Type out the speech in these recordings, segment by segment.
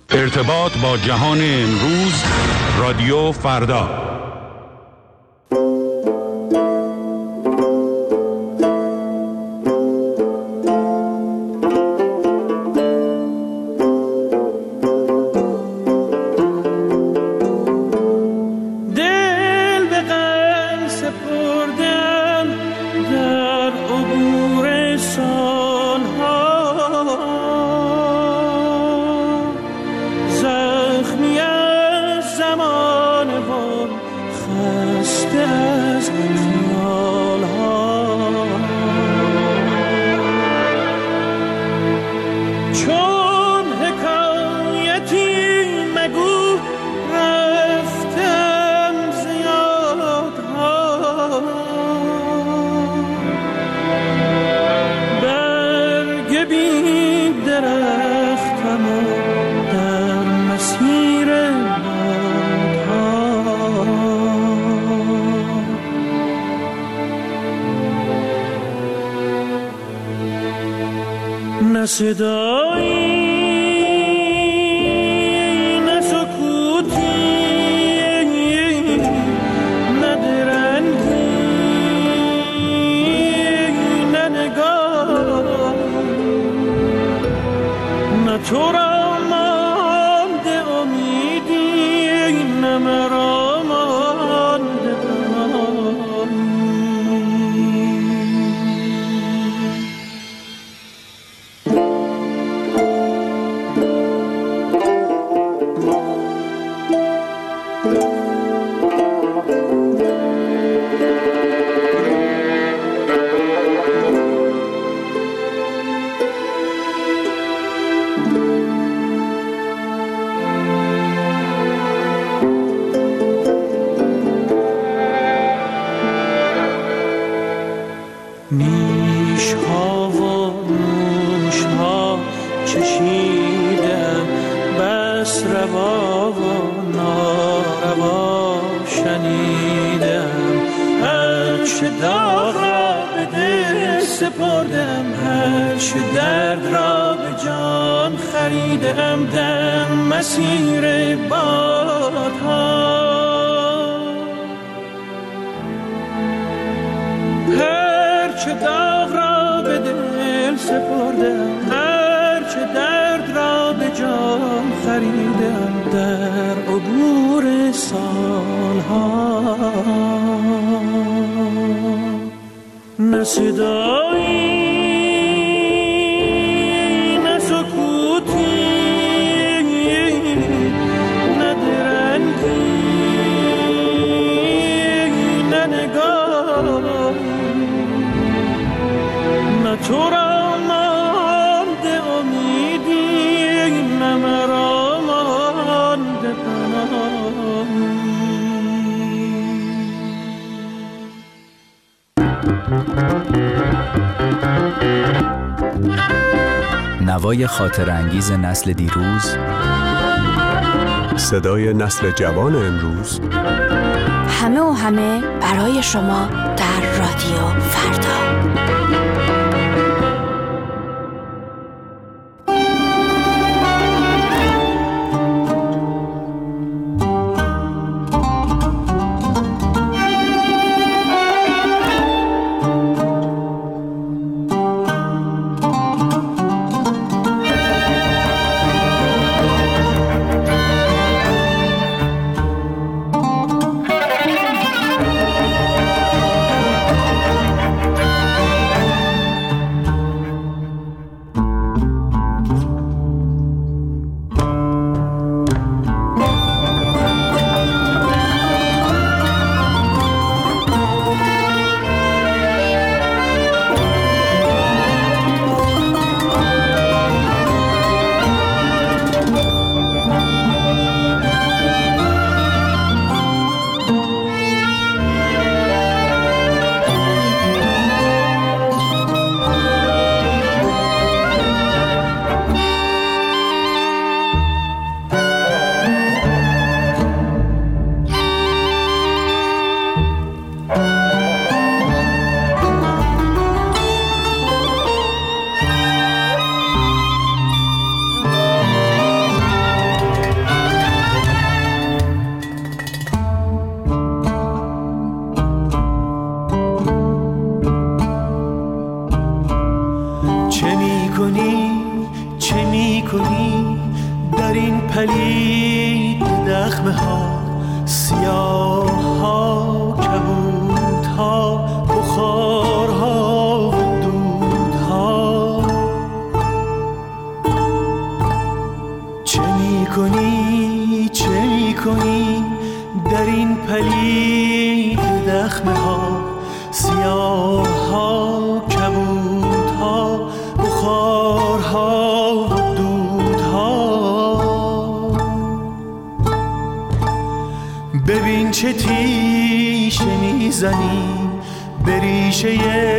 ارتباط با جهان امروز، رادیو فردا. نه صدایی نه سکوتی نه درنگی نه نگاه نه تو را مانده امیدی نه مرا مانده نیش ها و نوش ها چشیدم، بس روا و ناروا شنیدم. هرچه داغ را به دل سپردم، هرچه درد را به جان خریدم. در مسیر بادها هرچه داغ را به دل سپردم، هرچه درد را به جان خریدم. در عبور سالها نه صدایی نه سکوتی نه درنگی نه نگاه نه تو را مانده امیدی نه مرا مانده پناهی. نوای خاطرانگیز نسل دیروز، صدای نسل جوان امروز، همه و همه برای شما در رادیو فردا. می کنی در این پلید دخمه ها، سیاه ها، کبود ها، بخار ها و دود ها؟ چه می کنی، چه می کنی در این پلید دخمه ها، سیاه ها، کبود ها، بخار ها و دود ها؟ ببین چه تیشه میزنی به ریشه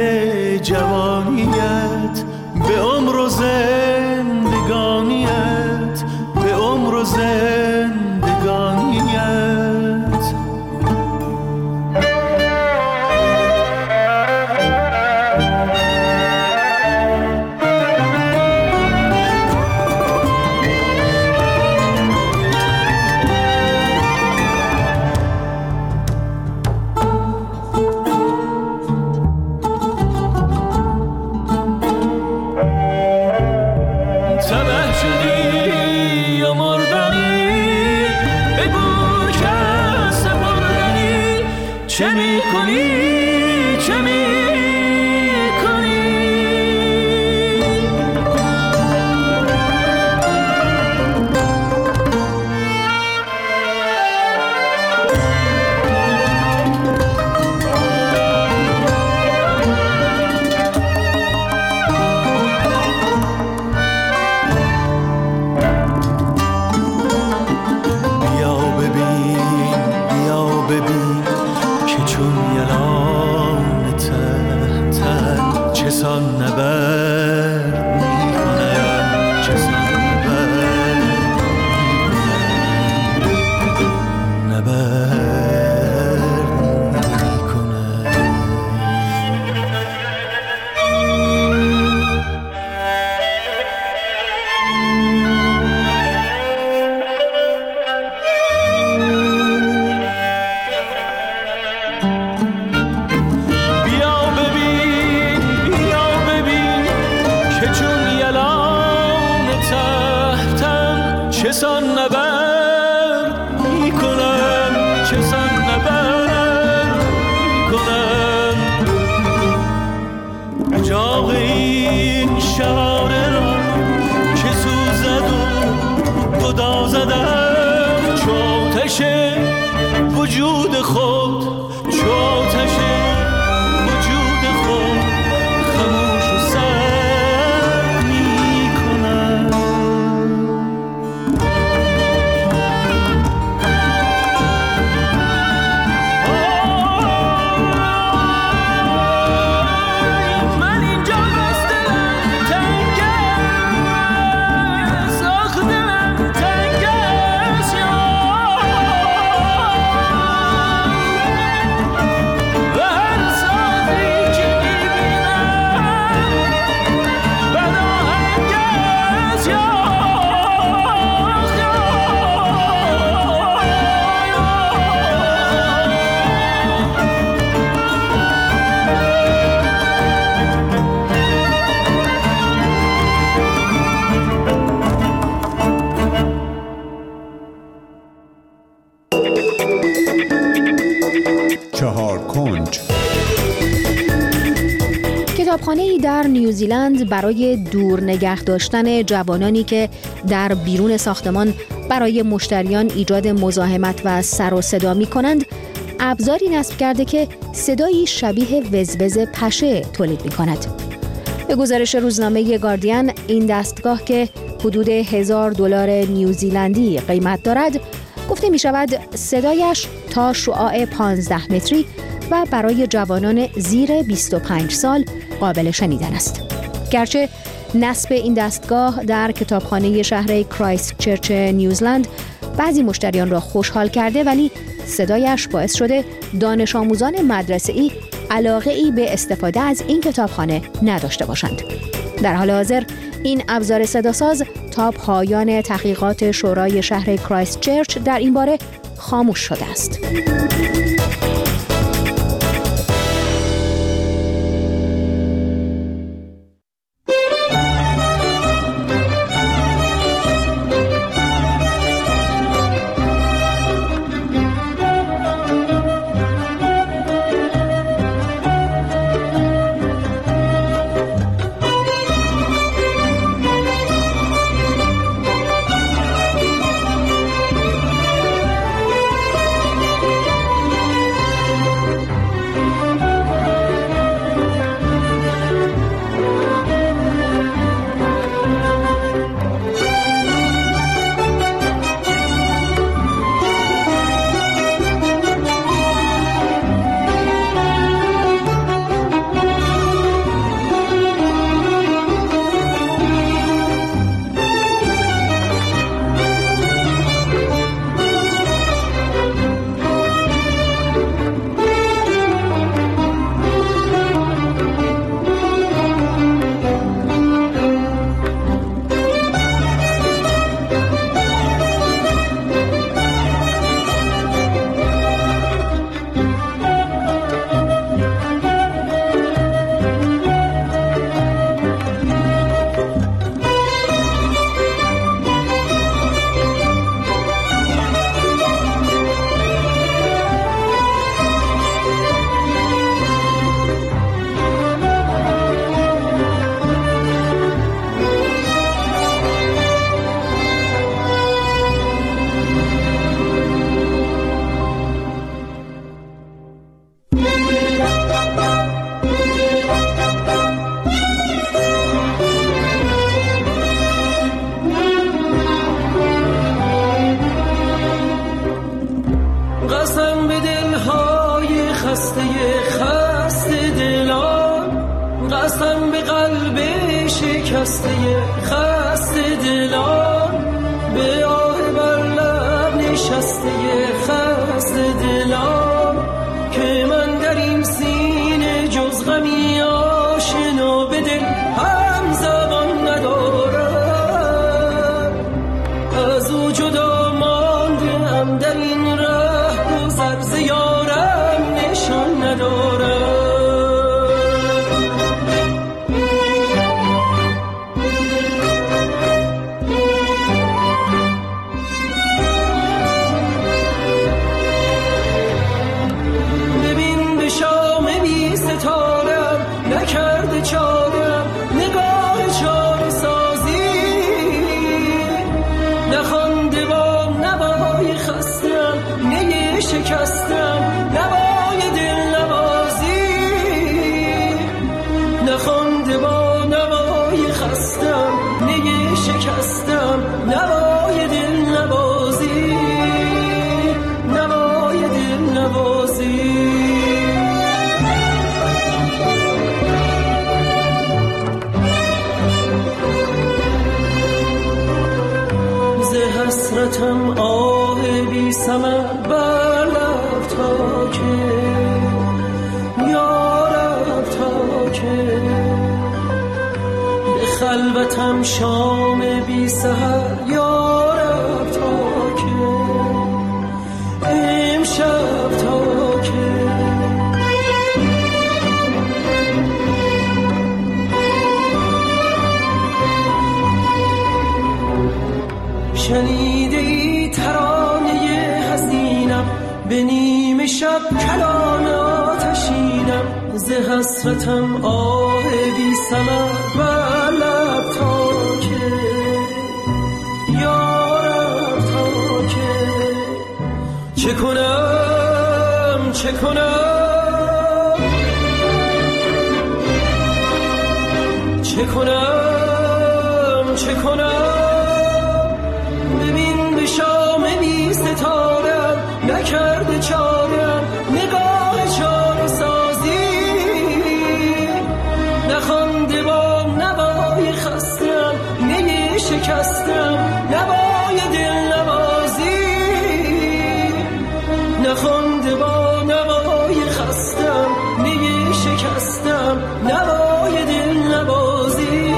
جوانیت، به عمر و زندگانیت، به عمر و زندگانیت. چه می کنی، چه می کنی؟ بیا ببین، بیا ببین که چون یلان ته‌تن چسان نبرد می‌کنم، چسان نبرد می‌کنم، نبرد می‌کنم. چسان نبرد میکنم، چسان نبرد میکنم. اجاق این شاره را که سوزد و گدازدم، چو آتش وجود خود، چو آتش وجود خود خاموش و سرد میکنم. کتابخانه‌ای در نیوزیلند برای دور نگه داشتن جوانانی که در بیرون ساختمان برای مشتریان ایجاد مزاحمت و سر و صدا می‌کنند، ابزاری نصب کرده که صدایی شبیه وزوز پشه تولید می‌کند. به گزارش روزنامه گاردین، این دستگاه که حدود $1000 نیوزیلندی قیمت دارد، گفته می‌شود صدایش تا شعاع 15 متری و برای جوانان زیر 25 سال قابل شنیدن است. گرچه نصب این دستگاه در کتابخانه شهر کرایست چرچ نیوزلند بعضی مشتریان را خوشحال کرده، ولی صدایش باعث شده دانش آموزان مدرسه‌ای علاقه‌ای به استفاده از این کتابخانه نداشته باشند. در حال حاضر این ابزار صداساز تا پایان تحقیقات شورای شهر کرایست چرچ در این باره خاموش شده است. شکستم نوای دل نوازی، نخوانده با نوای خستم نی شکستم نوای دل نوازی، نوای دل نوازی. حسرتم آه بی ثمر بر لب تا که یارب تا که، به خلوتم شام بی سحر یارب تا که امشب تا که. شنیده ای ترانه حزینم به نیم شب کلام آتشینم، ز حسرتم آه بی ثمر بر لب تا که یارب تا که. چه کنم چه کنم چه کنم چه کنم، شام بی ستارم نکرده چارم نگاه چاره سازی، نخوانده با نوای خستم نی شکستم نوای دل نوازی، نخوانده با نوای خستم نی شکستم نوای دل نوازی،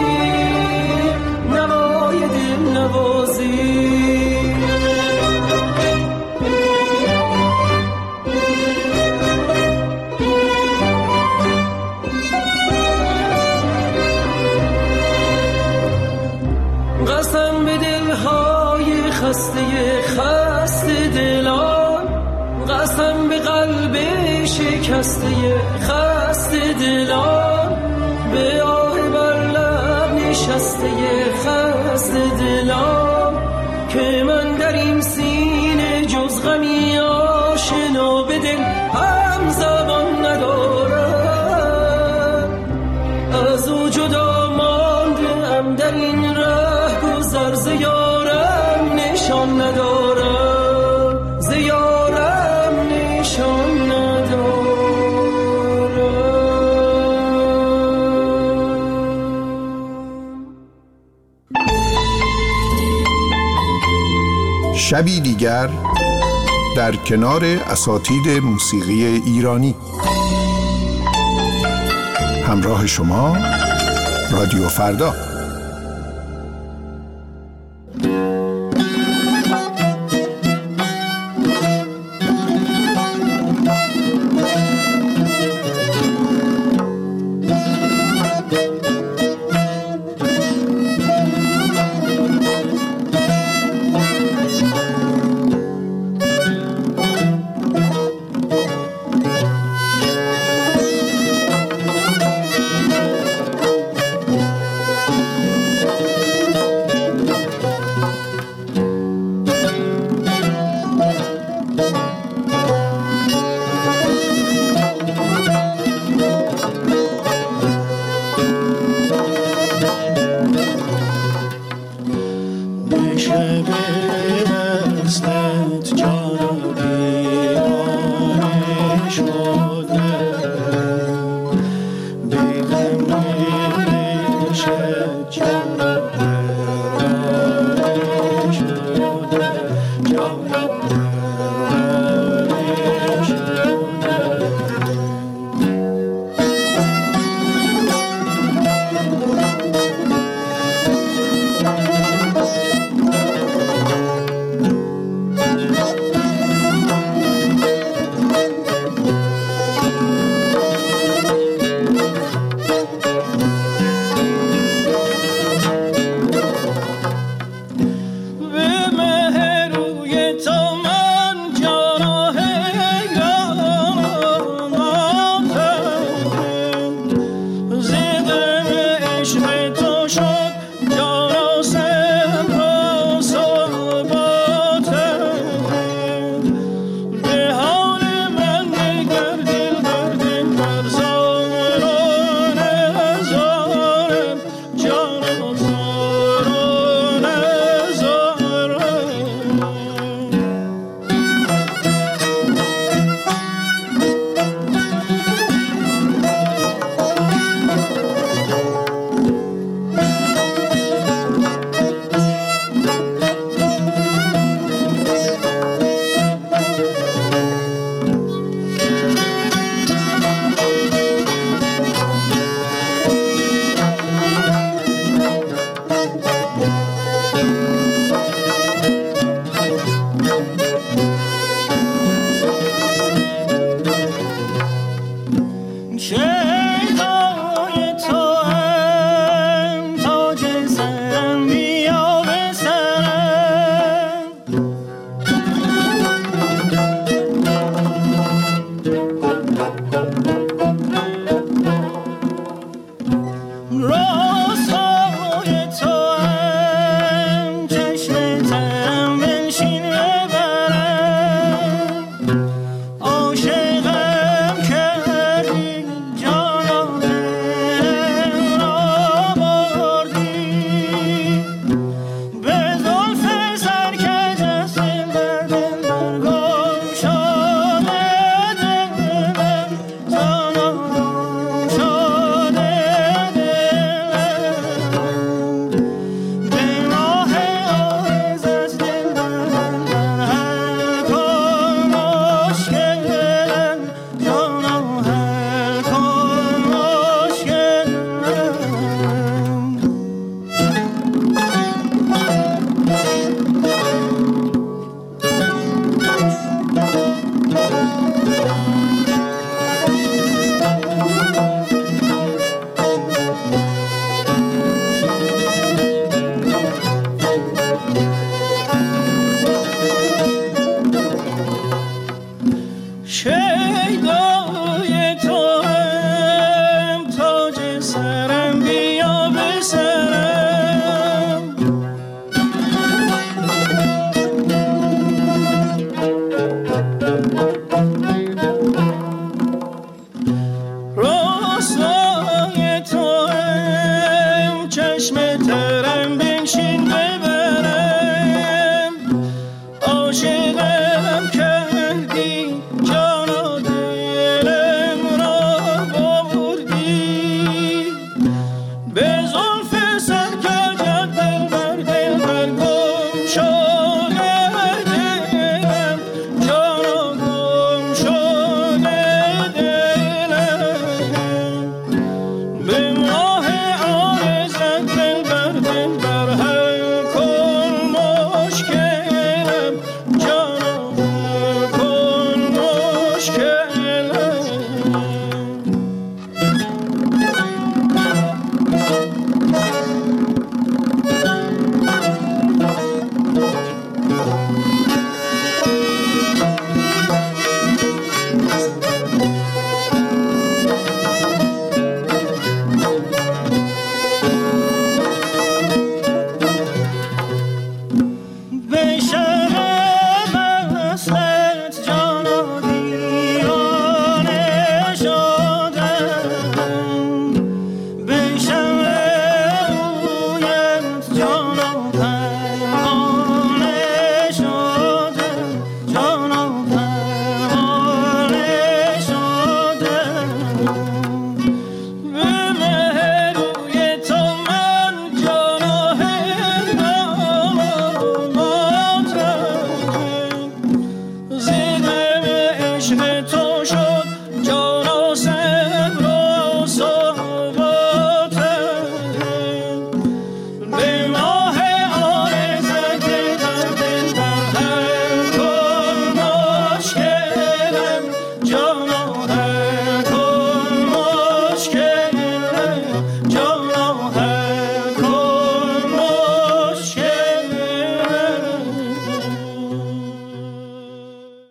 نوای دل نوازی. قسم به دلهای خسته دلان، قسم به قلب شکسته خسته دلان، به آه بر لب نشسته خسته دلان، که من در این سینه جز غمی آشنا به دل هم زبان ندارم، از او جدا مانده ام در این ز یارم نشان ندارم، ز یارم نشان ندارم. شبی دیگر در کنار اساتید موسیقی ایرانی. همراه شما رادیو فردا.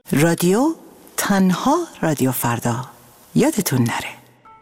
رادیو تنها رادیو فردا، یادتون نره.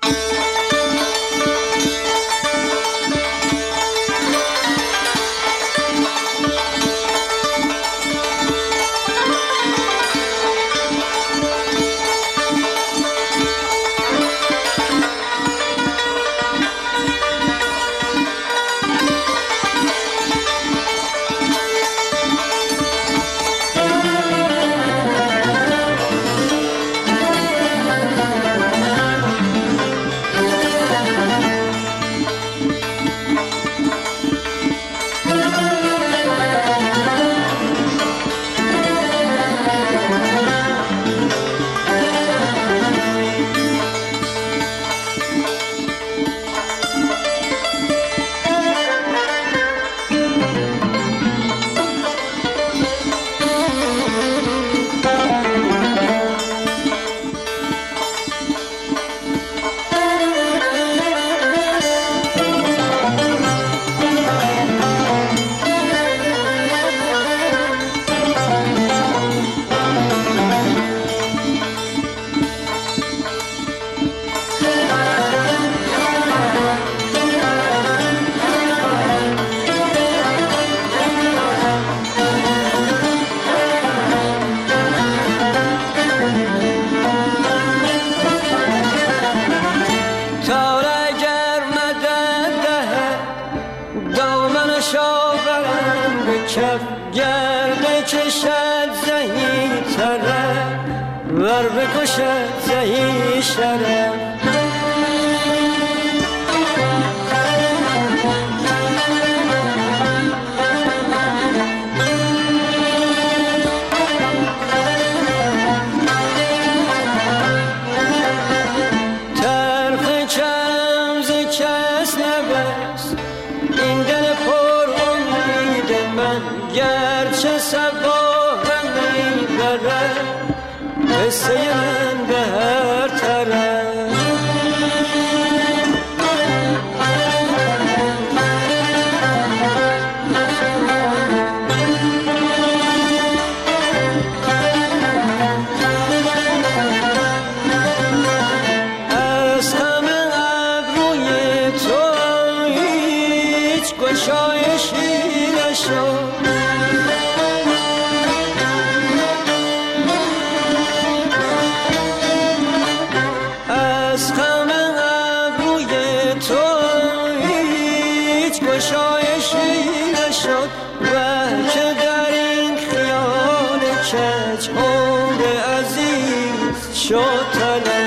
ور بکشد زهی شرم طرف چرم ز کس نبست این دل پر امید من گرچه سبارم میبرد قصه من به هر طرف از همه ابروی تو هیچ گشایشی نشد گشایشی نشد و که در این خیال کج عمر عزیز شد تلف